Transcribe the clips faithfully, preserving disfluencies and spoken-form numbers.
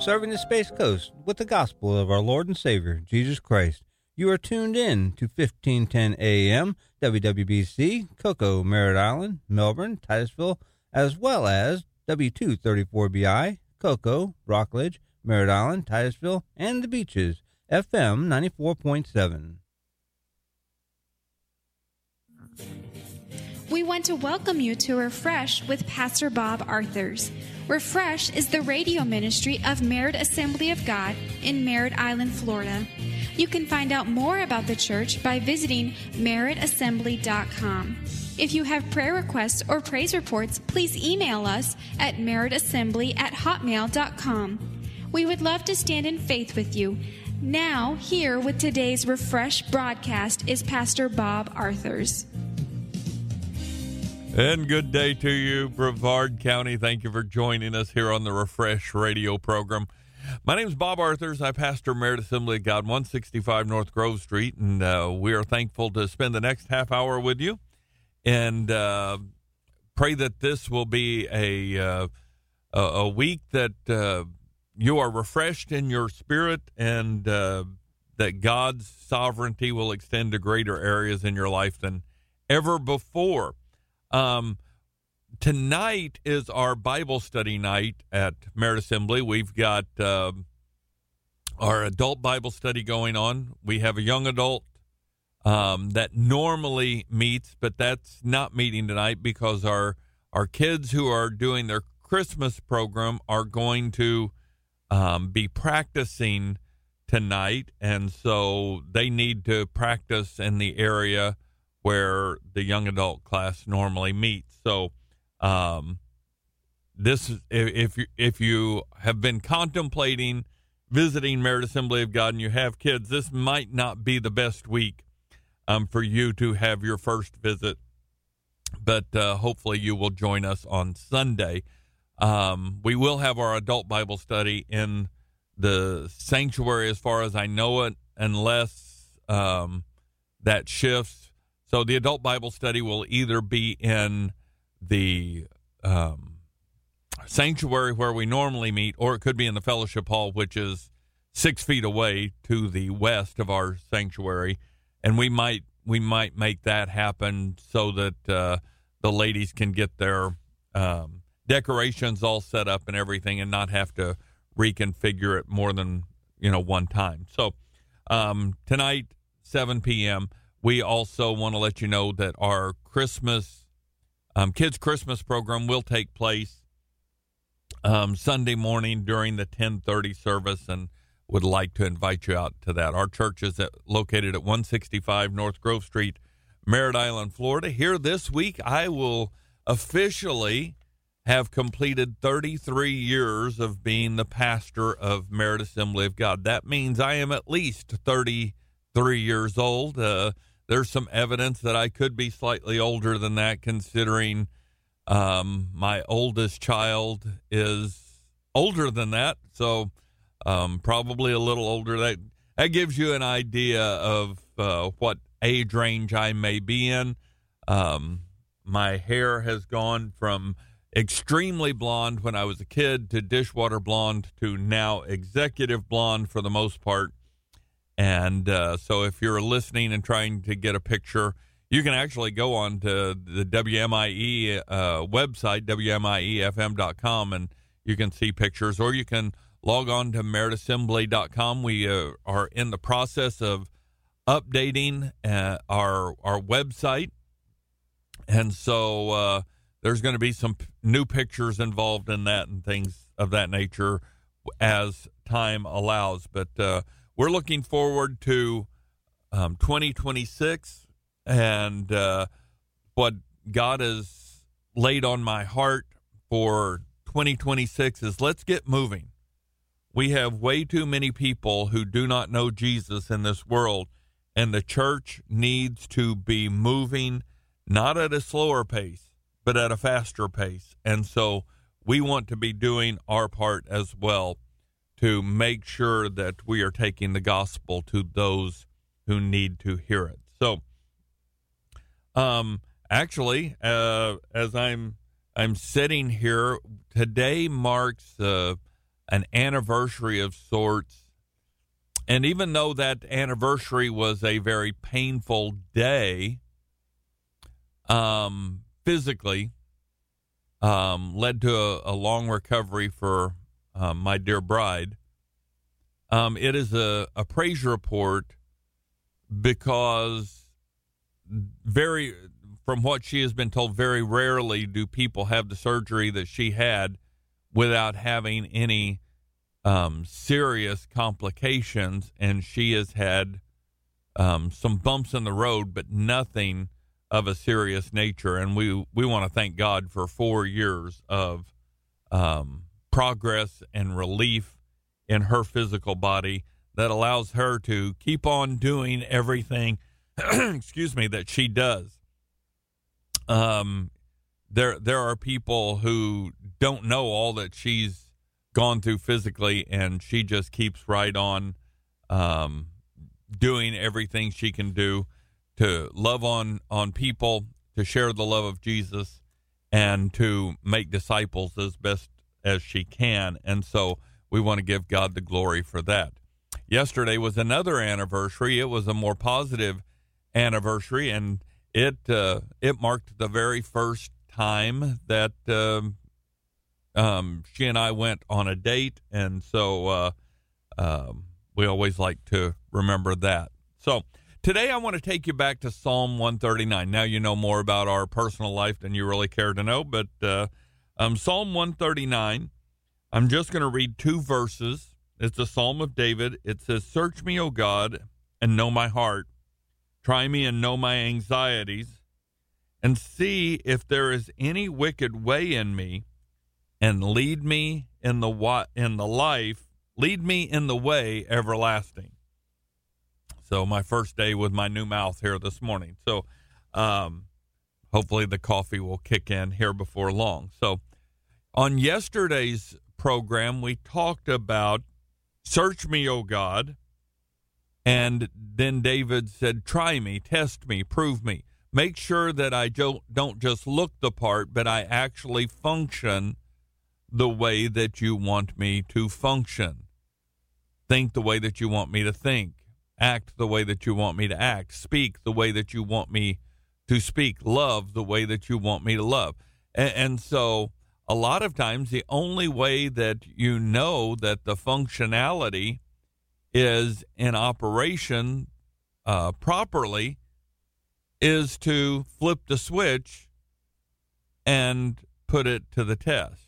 serving the Space Coast with the gospel of our Lord and Savior, Jesus Christ. You are tuned in to fifteen ten A M, W W B C, Cocoa, Merritt Island, Melbourne, Titusville, as well as W two thirty-four B I, Cocoa, Rockledge, Merritt Island, Titusville, and the Beaches, F M ninety-four point seven. We want to welcome you to Refresh with Pastor Bob Arthurs. Refresh is the radio ministry of Merritt Assembly of God in Merritt Island, Florida. You can find out more about the church by visiting merritt assembly dot com. If you have prayer requests or praise reports, please email us at merritt assembly at hotmail dot com. We would love to stand in faith with you. Now, here with today's Refresh broadcast is Pastor Bob Arthurs. And good day to you, Brevard County. Thank you for joining us here on the Refresh radio program. My name is Bob Arthurs. I pastor Merritt Assembly of God, one sixty-five North Grove Street, and uh, we are thankful to spend the next half hour with you and uh, pray that this will be a, uh, a, a week that uh, you are refreshed in your spirit and uh, that God's sovereignty will extend to greater areas in your life than ever before. Um, tonight is our Bible study night at Merritt Assembly. We've got uh, our adult Bible study going on. We have a young adult um, that normally meets, but that's not meeting tonight because our our kids who are doing their Christmas program are going to um, be practicing tonight, and so they need to practice in the area where the young adult class normally meets. So um, this is, if you, if you have been contemplating visiting Merritt Assembly of God and you have kids, this might not be the best week um, for you to have your first visit, but uh, hopefully you will join us on Sunday. Um, we will have our adult Bible study in the sanctuary as far as I know it, unless um, that shifts. So the adult Bible study will either be in the um, sanctuary where we normally meet, or it could be in the fellowship hall, which is six feet away to the west of our sanctuary. And we might we might make that happen so that uh, the ladies can get their um, decorations all set up and everything, and not have to reconfigure it more than you know one time. So um, tonight, seven p.m. We also want to let you know that our Christmas, um, kids' Christmas program will take place um, Sunday morning during the ten thirty service, and would like to invite you out to that. Our church is at, located at one sixty-five North Grove Street, Merritt Island, Florida. Here this week, I will officially have completed thirty-three years of being the pastor of Merritt Assembly of God. That means I am at least thirty-three years old. Uh, There's some evidence that I could be slightly older than that, considering um, my oldest child is older than that, so um, probably a little older. That that gives you an idea of uh, what age range I may be in. Um, my hair has gone from extremely blonde when I was a kid to dishwater blonde to now executive blonde for the most part. And uh, so if you're listening and trying to get a picture, you can actually go on to the W M I E uh, website, W M I E F M dot com, and you can see pictures, or you can log on to merritt assembly dot com. We uh, are in the process of updating uh, our our website, and so uh, there's going to be some p- new pictures involved in that and things of that nature as time allows. But uh, we're looking forward to um, twenty twenty-six, and uh, what God has laid on my heart for twenty twenty-six is let's get moving. We have way too many people who do not know Jesus in this world, and the church needs to be moving not at a slower pace, but at a faster pace. And so we want to be doing our part as well to make sure that we are taking the gospel to those who need to hear it. So, um, actually, uh, as I'm I'm sitting here, today marks uh, an anniversary of sorts. And even though that anniversary was a very painful day, um, physically, um, led to a, a long recovery for um, my dear bride, um, it is a, a praise report because very, from what she has been told, very rarely do people have the surgery that she had without having any um, serious complications. And she has had um, some bumps in the road, but nothing of a serious nature. And we, we want to thank God for four years of um, progress and relief in her physical body that allows her to keep on doing everything, excuse me, that she does. Um, there, there are people who don't know all that she's gone through physically, and she just keeps right on, um, doing everything she can do to love on, on people, to share the love of Jesus, and to make disciples as best as she can. And so we want to give God the glory for that. Yesterday was another anniversary. It was a more positive anniversary, and it uh, it marked the very first time that um, um, she and I went on a date, and so uh, um, we always like to remember that. So today I want to take you back to Psalm one thirty-nine. Now you know more about our personal life than you really care to know, but uh, um, Psalm one thirty-nine, I'm just going to read two verses. It's a Psalm of David. It says, "Search me, O God, and know my heart. Try me and know my anxieties, and see if there is any wicked way in me, and lead me in the wa- in the life, lead me in the way everlasting." So my first day with my new mouth here this morning. So um, hopefully the coffee will kick in here before long. So on yesterday's program, we talked about search me, O God. And then David said, try me, test me, prove me. Make sure that I don't, don't just look the part, but I actually function the way that you want me to function. Think the way that you want me to think. Act the way that you want me to act. Speak the way that you want me to speak. Love the way that you want me to love. And, and so a lot of times the only way that you know that the functionality is in operation uh, properly is to flip the switch and put it to the test.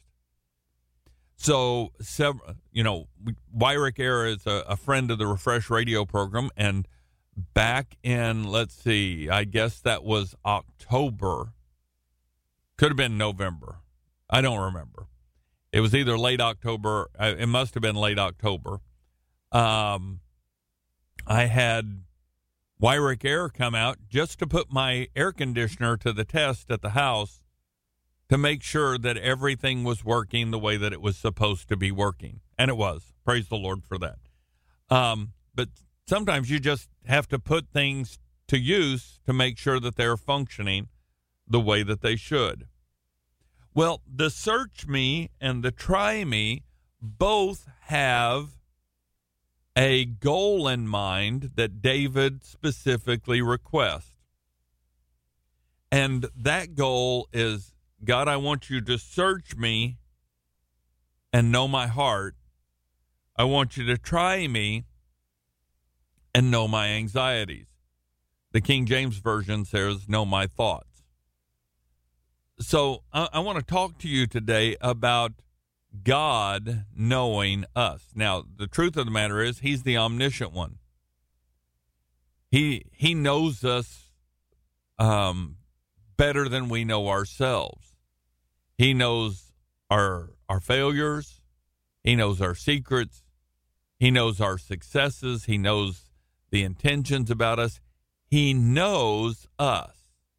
So, several, you know, Wyrick Air is a, a friend of the Refresh Radio program, and back in, let's see, I guess that was October, could have been November, I don't remember. It was either late October, it must have been late October. Um, I had Wyrick Air come out just to put my air conditioner to the test at the house to make sure that everything was working the way that it was supposed to be working. And it was. Praise the Lord for that. Um, but sometimes you just have to put things to use to make sure that they're functioning the way that they should. Well, the search me and the try me both have a goal in mind that David specifically requests. And that goal is, God, I want you to search me and know my heart. I want you to try me and know my anxieties. The King James Version says, know my thoughts. So I, I want to talk to you today about God knowing us. Now, the truth of the matter is, he's the omniscient one. He he knows us um, better than we know ourselves. He knows our our failures. He knows our secrets. He knows our successes. He knows the intentions about us. He knows us.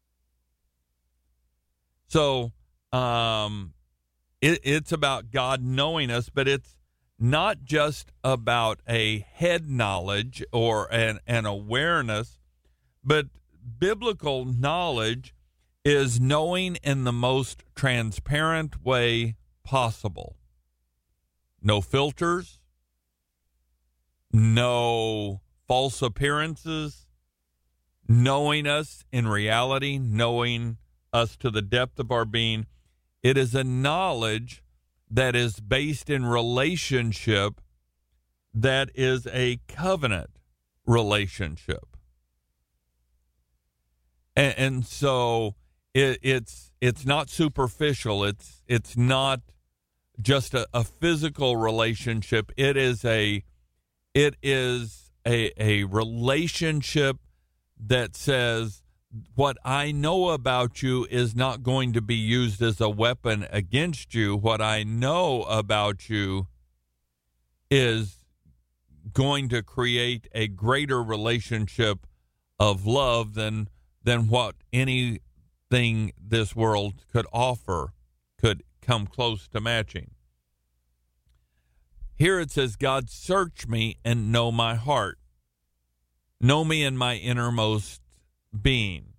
So, um, it, it's about God knowing us, but it's not just about a head knowledge or an, an awareness, but biblical knowledge is knowing in the most transparent way possible. no filters, no false appearances, knowing us in reality, knowing us to the depth of our being. It is a knowledge that is based in relationship, that is a covenant relationship. And, and so it, it's it's not superficial. It's it's not just a, a physical relationship. It is a it is a a relationship that says, what I know about you is not going to be used as a weapon against you. What I know about you is going to create a greater relationship of love than than what anything this world could offer could come close to matching. Here it says, God, search me and know my heart. Know me in my innermost being.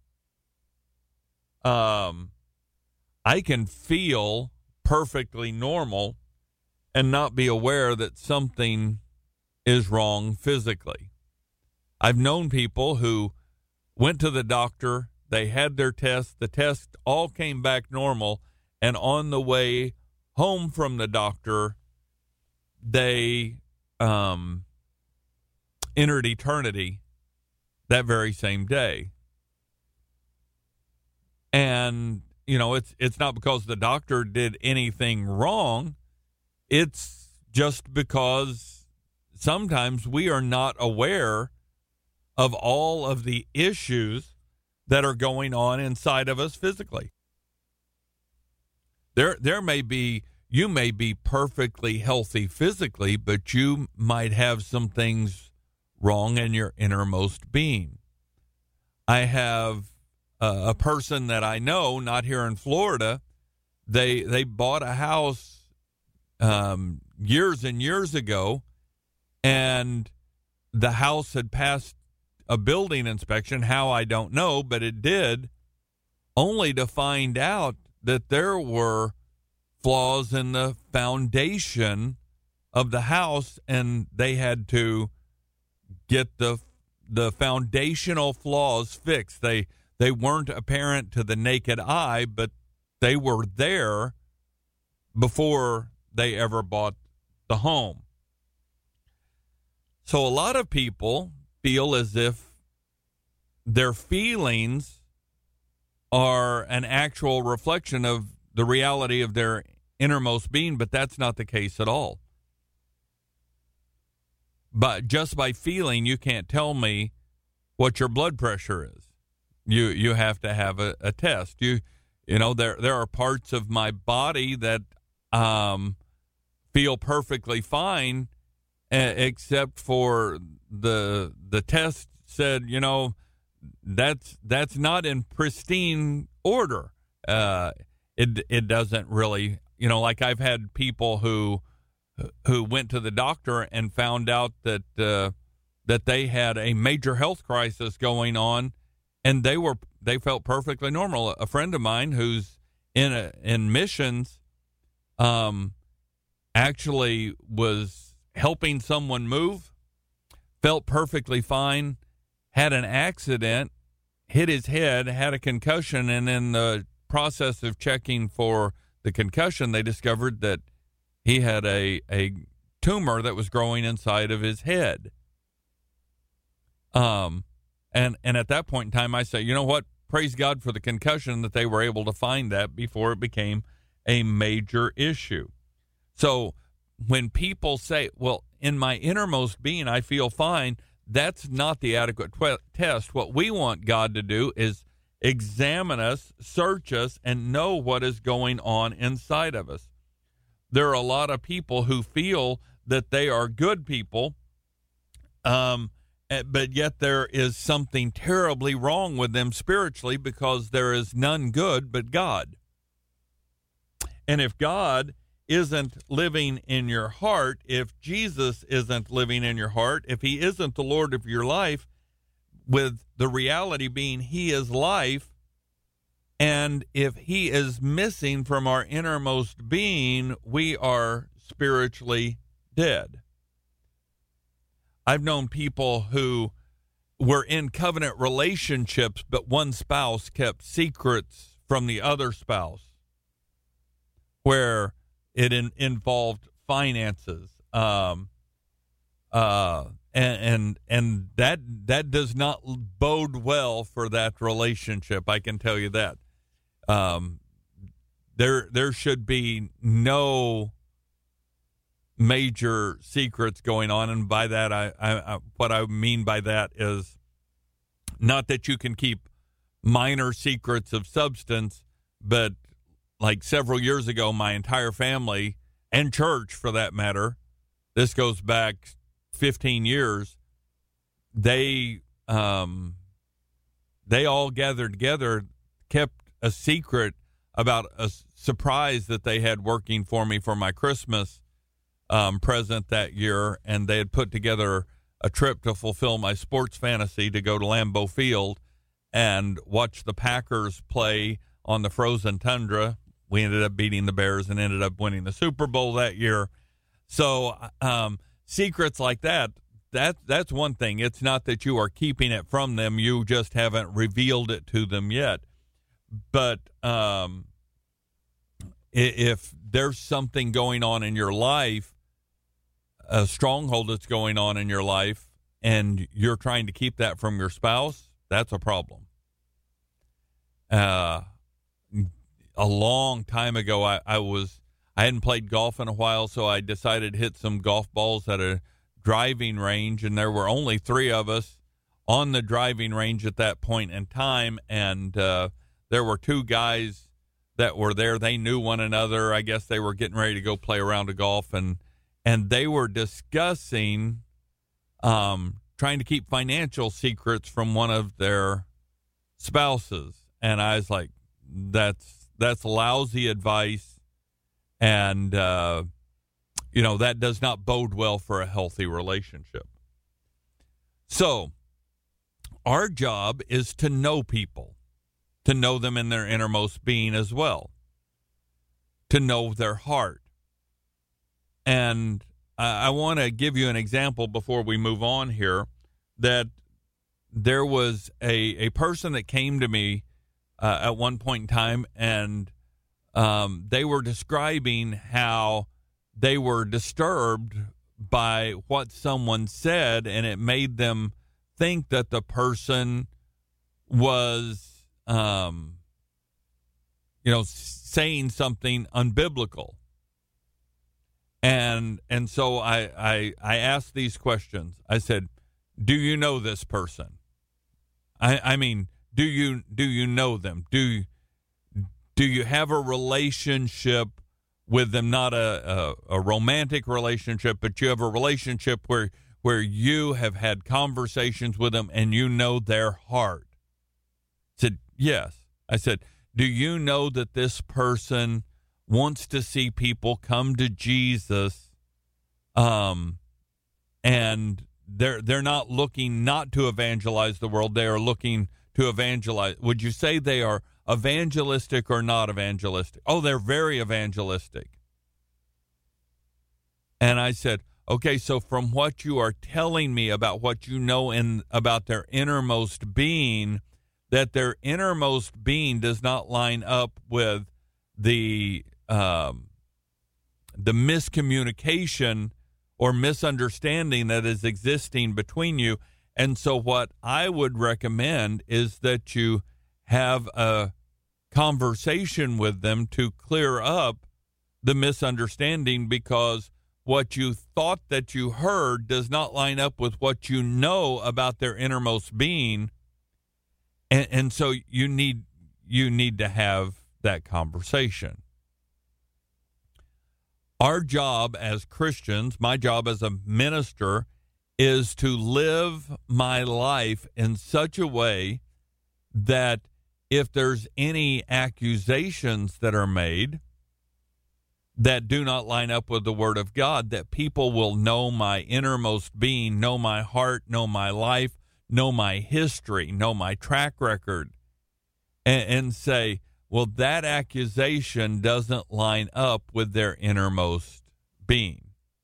Um, I can feel perfectly normal and not be aware that something is wrong physically. I've known people who went to the doctor, they had their tests, the tests all came back normal, and on the way home from the doctor, they um, entered eternity that very same day. And, you know, it's it's not because the doctor did anything wrong. It's just because sometimes we are not aware of all of the issues that are going on inside of us physically. There there may be, you may be perfectly healthy physically, but you might have some things wrong in your innermost being. I have uh, a person that I know, not here in Florida, they they bought a house um, years and years ago, and the house had passed a building inspection. How, I don't know, but it did, only to find out that there were flaws in the foundation of the house, and they had to get the the foundational flaws fixed. They they weren't apparent to the naked eye, but they were there before they ever bought the home. So a lot of people feel as if their feelings are an actual reflection of the reality of their innermost being, but that's not the case at all. But just by feeling, you can't tell me what your blood pressure is. You you have to have a, a test. You you know there there are parts of my body that um, feel perfectly fine, uh, except for the the test said, you know, that's that's not in pristine order. Uh, it it doesn't really, you know, like I've had people who who went to the doctor and found out that uh, that they had a major health crisis going on, and they were they felt perfectly normal. A friend of mine who's in a, in missions, um, actually was helping someone move, felt perfectly fine, had an accident, hit his head, had a concussion, and in the process of checking for the concussion, they discovered that he had a, a tumor that was growing inside of his head. Um, and, and at that point in time, I say, you know what? Praise God for the concussion that they were able to find that before it became a major issue. So when people say, well, in my innermost being, I feel fine, that's not the adequate tw- test. What we want God to do is examine us, search us, and know what is going on inside of us. There are a lot of people who feel that they are good people, um, but yet there is something terribly wrong with them spiritually, because there is none good but God. And if God isn't living in your heart, if Jesus isn't living in your heart, if he isn't the Lord of your life, with the reality being he is life, and if he is missing from our innermost being, we are spiritually dead. I've known people who were in covenant relationships, but one spouse kept secrets from the other spouse, where it in, involved finances, um, uh, and and and that that does not bode well for that relationship. I can tell you that. Um, there there should be no major secrets going on, and by that I, I, I what I mean by that is not that you can keep minor secrets of substance, but like several years ago, my entire family and church, for that matter, this goes back fifteen years, they um, they all gathered together, kept a secret about a surprise that they had working for me for my Christmas um, present that year, and they had put together a trip to fulfill my sports fantasy to go to Lambeau Field and watch the Packers play on the frozen tundra. We ended up beating the Bears and ended up winning the Super Bowl that year. So um, secrets like that, that, that's one thing. It's not that you are keeping it from them. You just haven't revealed it to them yet. But um, if there's something going on in your life, a stronghold that's going on in your life, and you're trying to keep that from your spouse, that's a problem. Uh, a long time ago, I, I was I hadn't played golf in a while, so I decided to hit some golf balls at a driving range, and there were only three of us on the driving range at that point in time, and uh, there were two guys that were there. They knew one another. I guess they were getting ready to go play a round of golf, and and they were discussing um, trying to keep financial secrets from one of their spouses. And I was like, that's that's lousy advice, and uh, you know, that does not bode well for a healthy relationship. So our job is to know people, to know them in their innermost being as well, to know their heart. And I, I want to give you an example before we move on here, that there was a, a person that came to me uh, at one point in time, and um, they were describing how they were disturbed by what someone said, and it made them think that the person was, um, you know, saying something unbiblical. And and so I, I I asked these questions. I said, "Do you know this person? I I mean, do you do you know them? Do do you have a relationship with them? Not a, a a romantic relationship, but you have a relationship where where you have had conversations with them and you know their heart." I said, "Yes." I said, "Do you know that this person wants to see people come to Jesus, um, and they're they're not looking not to evangelize the world, they are looking to evangelize." Would you say they are evangelistic or not evangelistic? Oh, they're very evangelistic. And I said, okay, so from what you are telling me about what you know in about their innermost being, that their innermost being does not line up with the um, the miscommunication or misunderstanding that is existing between you. And so what I would recommend is that you have a conversation with them to clear up the misunderstanding, because what you thought that you heard does not line up with what you know about their innermost being. And, and so you need you need to have that conversation. Our job as Christians, my job as a minister, is to live my life in such a way that if there's any accusations that are made that do not line up with the Word of God, that people will know my innermost being, know my heart, know my life, know my history, know my track record, and, and say, well, that accusation doesn't line up with their innermost being.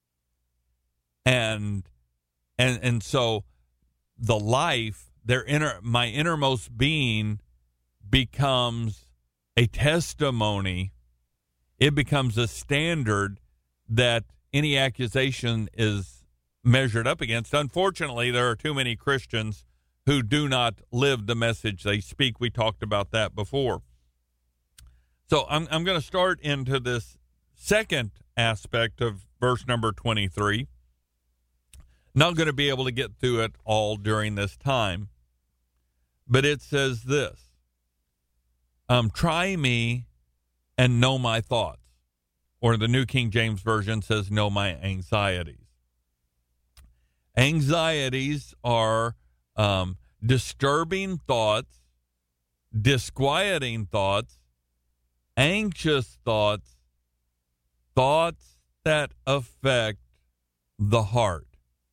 And and and so the life, their inner my innermost being becomes a testimony. It becomes a standard that any accusation is measured up against. Unfortunately, there are too many Christians who do not live the message they speak. We talked about that before. So I'm I'm going to start into this second aspect of verse number twenty-three. Not going to be able to get through it all during this time, but it says this: um, try me and know my thoughts. Or the New King James Version says, know my anxieties. Anxieties are um, disturbing thoughts, disquieting thoughts, anxious thoughts, thoughts that affect the heart.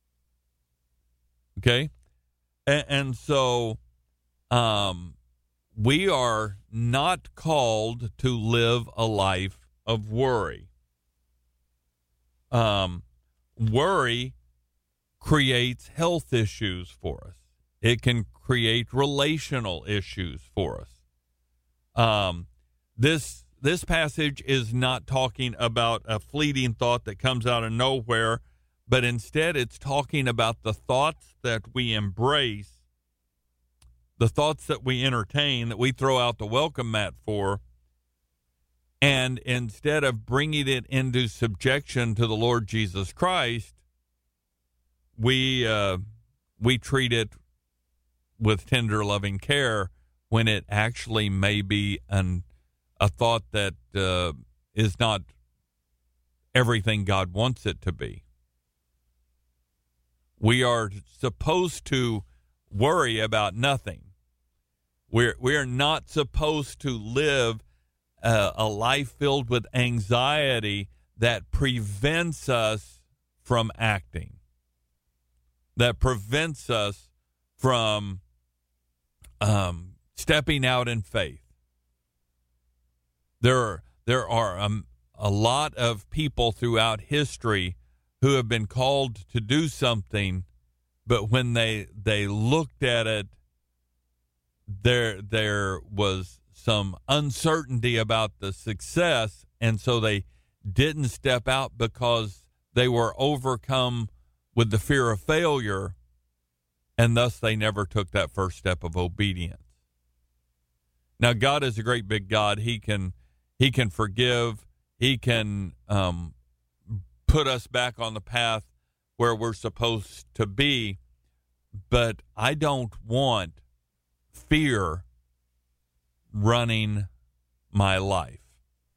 Okay? And, and so um, we are not called to live a life of worry. Um, worry creates health issues for us. It can create relational issues for us. Um, this this passage is not talking about a fleeting thought that comes out of nowhere, but instead it's talking about the thoughts that we embrace, the thoughts that we entertain, that we throw out the welcome mat for. And instead of bringing it into subjection to the Lord Jesus Christ, we uh, we treat it with tender, loving care when it actually may be an, a thought that uh, is not everything God wants it to be. We are supposed to worry about nothing. We're we are not supposed to live Uh, a life filled with anxiety that prevents us from acting, that prevents us from um, stepping out in faith. There are, there are um, a lot of people throughout history who have been called to do something, but when they they looked at it, there there was some uncertainty about the success, and so they didn't step out because they were overcome with the fear of failure, and thus they never took that first step of obedience. Now, God is a great big God. He can he can forgive. He can um, put us back on the path where we're supposed to be, but I don't want fear running my life.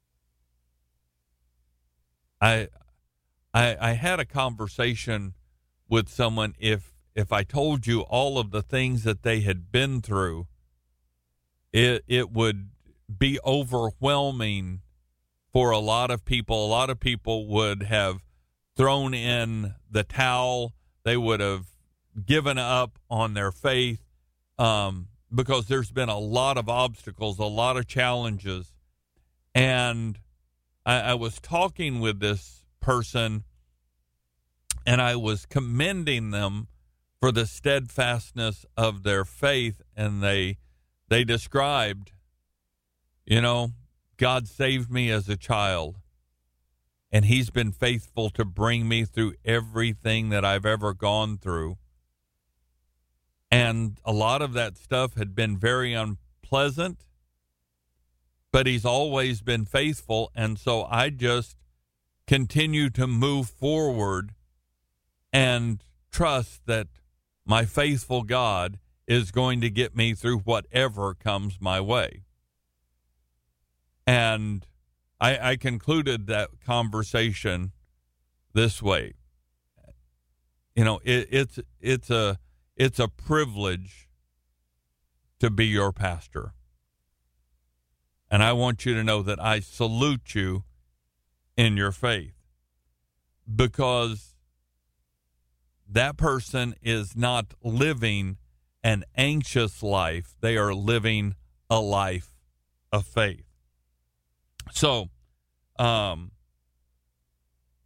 I, I I had a conversation with someone. If if I told you all of the things that they had been through, it it would be overwhelming for a lot of people. A lot of people would have thrown in the towel. They would have given up on their faith. Um, because there's been a lot of obstacles, a lot of challenges. And I, I was talking with this person, and I was commending them for the steadfastness of their faith. And they they described, you know, God saved me as a child, and he's been faithful to bring me through everything that I've ever gone through. And a lot of that stuff had been very unpleasant, but he's always been faithful. And so I just continue to move forward and trust that my faithful God is going to get me through whatever comes my way. And I, I concluded that conversation this way. You know, it, it's it's a It's a privilege to be your pastor. And I want you to know that I salute you in your faith, because that person is not living an anxious life. They are living a life of faith. So, um,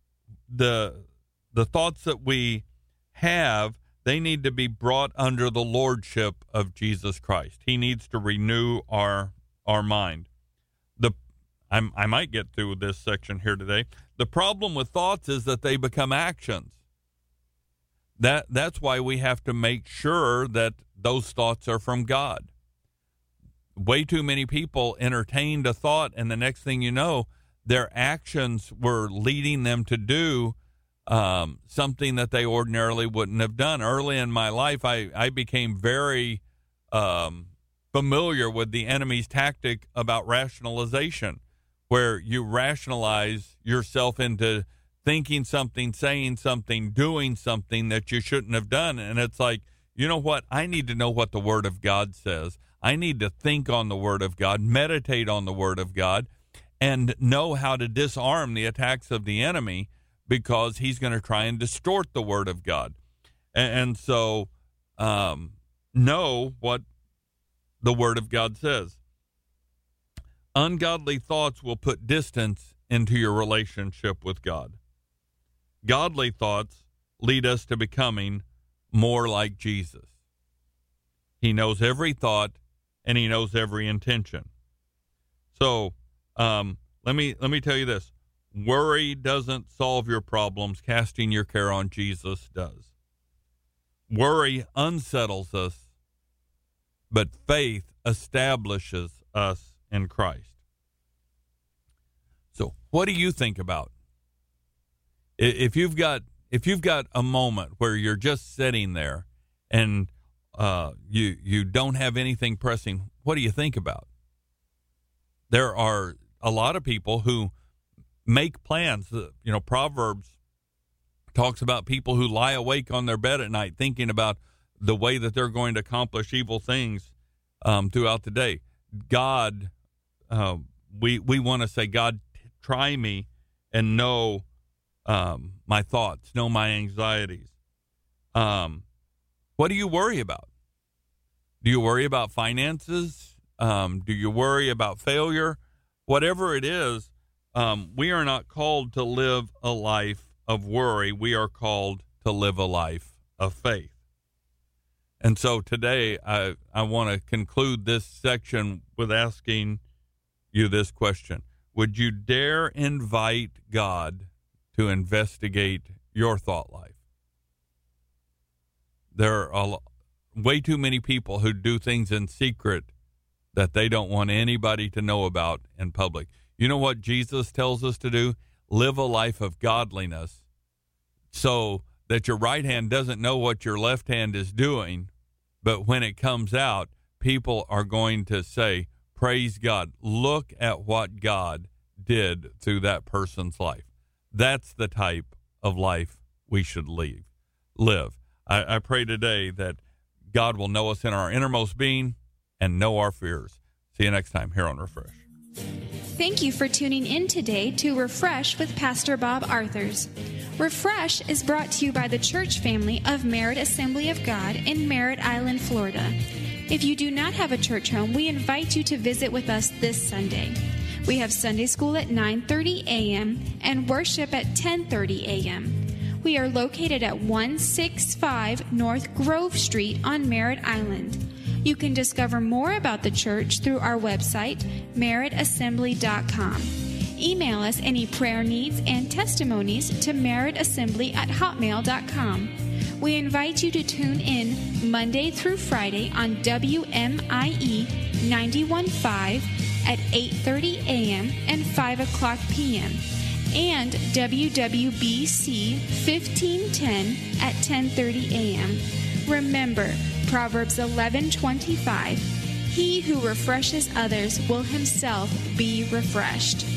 the the thoughts that we have, they need to be brought under the lordship of Jesus Christ. He needs to renew our our mind. The I'm, I might get through this section here today. The problem with thoughts is that they become actions. That that's why we have to make sure that those thoughts are from God. Way too many people entertained a thought, and the next thing you know, their actions were leading them to do um, something that they ordinarily wouldn't have done. Early in my life, I, I became very um, familiar with the enemy's tactic about rationalization, where you rationalize yourself into thinking something, saying something, doing something that you shouldn't have done. And it's like, you know what? I need to know what the Word of God says. I need to think on the Word of God, meditate on the Word of God, and know how to disarm the attacks of the enemy, because he's going to try and distort the Word of God. And, and so um, know what the Word of God says. Ungodly thoughts will put distance into your relationship with God. Godly thoughts lead us to becoming more like Jesus. He knows every thought, and he knows every intention. So um, let me let me tell you this. Worry doesn't solve your problems. Casting your care on Jesus does. Worry unsettles us, but faith establishes us in Christ. So what do you think about? If you've got if you've got a moment where you're just sitting there and uh, you you don't have anything pressing, what do you think about? There are a lot of people who make plans. You know, Proverbs talks about people who lie awake on their bed at night thinking about the way that they're going to accomplish evil things um, throughout the day. God, uh, we we want to say, God, try me and know um, my thoughts, know my anxieties. Um, what do you worry about? Do you worry about finances? Um, do you worry about failure? Whatever it is, um, we are not called to live a life of worry. We are called to live a life of faith. And so today, I, I want to conclude this section with asking you this question. Would you dare invite God to investigate your thought life? There are way too many people who do things in secret that they don't want anybody to know about in public. You know what Jesus tells us to do? Live a life of godliness so that your right hand doesn't know what your left hand is doing, but when it comes out, people are going to say, praise God. Look at what God did through that person's life. That's the type of life we should leave, live. I, I pray today that God will know us in our innermost being and know our fears. See you next time here on Refresh. Thank you for tuning in today to Refresh with Pastor Bob Arthurs. Refresh is brought to you by the church family of Merritt Assembly of God in Merritt Island, Florida. If you do not have a church home, we invite you to visit with us this Sunday. We have Sunday school at nine thirty a.m. and worship at ten thirty a.m. We are located at one sixty-five North Grove Street on Merritt Island. You can discover more about the church through our website, merritt assembly dot com. Email us any prayer needs and testimonies to merrittassembly at hotmail dot com. We invite you to tune in Monday through Friday on W M I E ninety-one point five at eight thirty a.m. and five o'clock p.m. and W W B C fifteen ten at ten thirty a.m. Remember, Proverbs eleven twenty-five, he who refreshes others will himself be refreshed.